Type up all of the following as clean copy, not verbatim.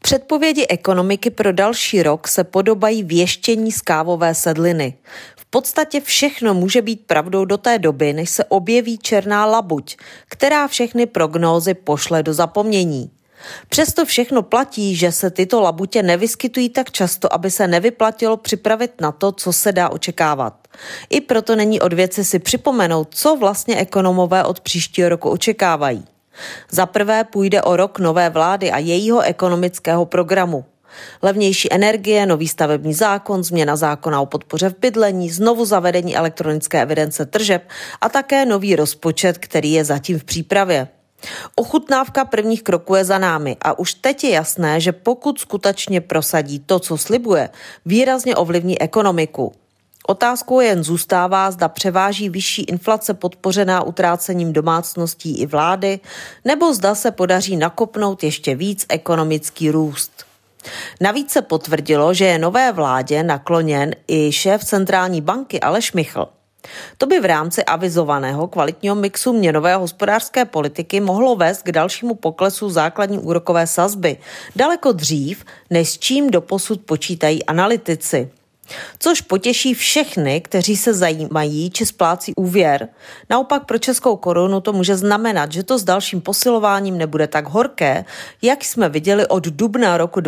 Předpovědi ekonomiky pro další rok se podobají věštění z kávové sedliny. V podstatě všechno může být pravdou do té doby, než se objeví černá labuť, která všechny prognózy pošle do zapomnění. Přesto všechno platí, že se tyto labutě nevyskytují tak často, aby se nevyplatilo připravit na to, co se dá očekávat. I proto není od věci si připomenout, co vlastně ekonomové od příštího roku očekávají. Za prvé půjde o rok nové vlády a jejího ekonomického programu. Levnější energie, nový stavební zákon, změna zákona o podpoře v bydlení, znovu zavedení elektronické evidence tržeb a také nový rozpočet, který je zatím v přípravě. Ochutnávka prvních kroků je za námi a už teď je jasné, že pokud skutečně prosadí to, co slibuje, výrazně ovlivní ekonomiku. Otázkou jen zůstává, zda převáží vyšší inflace podpořená utrácením domácností i vlády, nebo zda se podaří nakopnout ještě víc ekonomický růst. Navíc se potvrdilo, že je nové vládě nakloněn i šéf centrální banky Aleš Michl. To by v rámci avizovaného kvalitního mixu měnové a hospodářské politiky mohlo vést k dalšímu poklesu základní úrokové sazby, daleko dřív, než s čím doposud počítají analytici. Což potěší všechny, kteří se zajímají či splácí úvěr. Naopak pro českou korunu to může znamenat, že to s dalším posilováním nebude tak horké, jak jsme viděli od dubna roku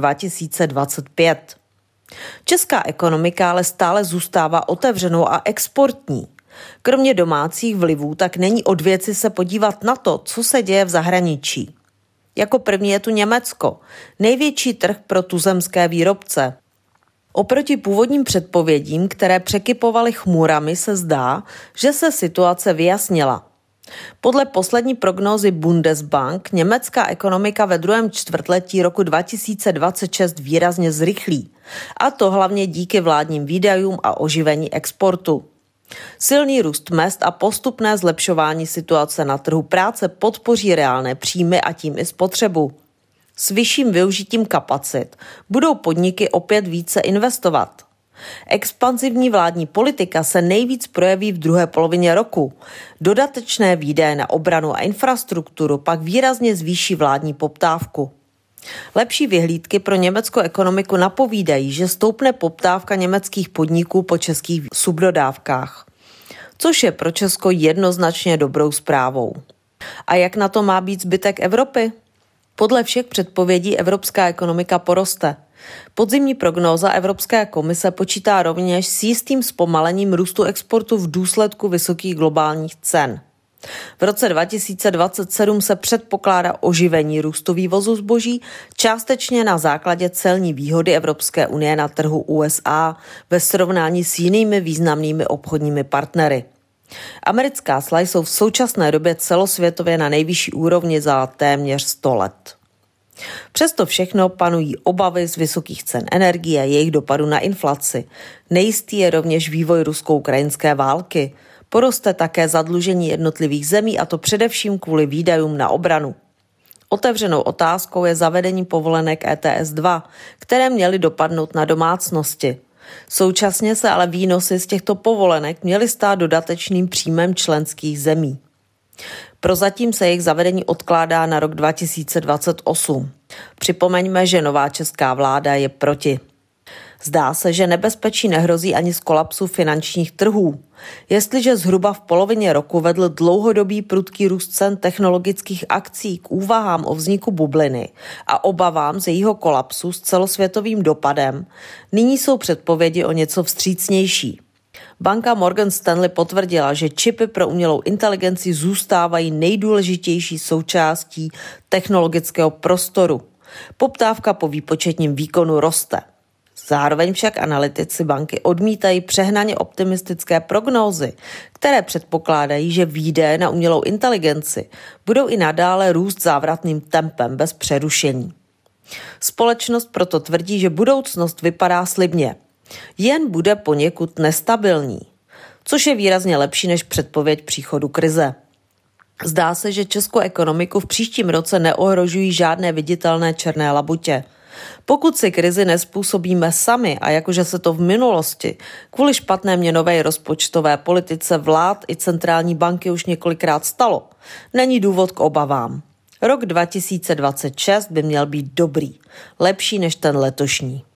2025. Česká ekonomika ale stále zůstává otevřenou a exportní. Kromě domácích vlivů tak není od věci se podívat na to, co se děje v zahraničí. Jako první je tu Německo, největší trh pro tuzemské výrobce. Oproti původním předpovědím, které překypovaly chmurami, se zdá, že se situace vyjasnila. Podle poslední prognózy Bundesbank německá ekonomika ve druhém čtvrtletí roku 2026 výrazně zrychlí, a to hlavně díky vládním výdajům a oživení exportu. Silný růst mezd a postupné zlepšování situace na trhu práce podpoří reálné příjmy a tím i spotřebu. S vyšším využitím kapacit budou podniky opět více investovat. Expanzivní vládní politika se nejvíc projeví v druhé polovině roku. Dodatečné výdaje na obranu a infrastrukturu pak výrazně zvýší vládní poptávku. Lepší vyhlídky pro německou ekonomiku napovídají, že stoupne poptávka německých podniků po českých subdodávkách, což je pro Česko jednoznačně dobrou zprávou. A jak na to má být zbytek Evropy? Podle všech předpovědí evropská ekonomika poroste. Podzimní prognóza Evropské komise počítá rovněž s jistým zpomalením růstu exportu v důsledku vysokých globálních cen. V roce 2027 se předpokládá oživení růstu vývozu zboží, částečně na základě celní výhody Evropské unie na trhu USA ve srovnání s jinými významnými obchodními partnery. Americká cla jsou v současné době celosvětově na nejvyšší úrovni za téměř 100 let. Přesto všechno panují obavy z vysokých cen energie a jejich dopadu na inflaci. Nejistý je rovněž vývoj rusko-ukrajinské války. Poroste také zadlužení jednotlivých zemí, a to především kvůli výdajům na obranu. Otevřenou otázkou je zavedení povolenek ETS 2, které měly dopadnout na domácnosti. Současně se ale výnosy z těchto povolenek měly stát dodatečným příjmem členských zemí. Prozatím se jejich zavedení odkládá na rok 2028. Připomeňme, že nová česká vláda je proti. Zdá se, že nebezpečí nehrozí ani z kolapsu finančních trhů. Jestliže zhruba v polovině roku vedl dlouhodobý prudký růst cen technologických akcí k úvahám o vzniku bubliny a obavám z jejího kolapsu s celosvětovým dopadem, nyní jsou předpovědi o něco vstřícnější. Banka Morgan Stanley potvrdila, že čipy pro umělou inteligenci zůstávají nejdůležitější součástí technologického prostoru. Poptávka po výpočetním výkonu roste. Zároveň však analytici banky odmítají přehnaně optimistické prognózy, které předpokládají, že výdaje na umělou inteligenci budou i nadále růst závratným tempem bez přerušení. Společnost proto tvrdí, že budoucnost vypadá slibně, jen bude poněkud nestabilní, což je výrazně lepší než předpověď příchodu krize. Zdá se, že českou ekonomiku v příštím roce neohrožují žádné viditelné černé labutě. Pokud si krizi nezpůsobíme sami, a jakože se to v minulosti kvůli špatné měnové rozpočtové politice vlád i centrální banky už několikrát stalo, není důvod k obavám. Rok 2026 by měl být dobrý, lepší než ten letošní.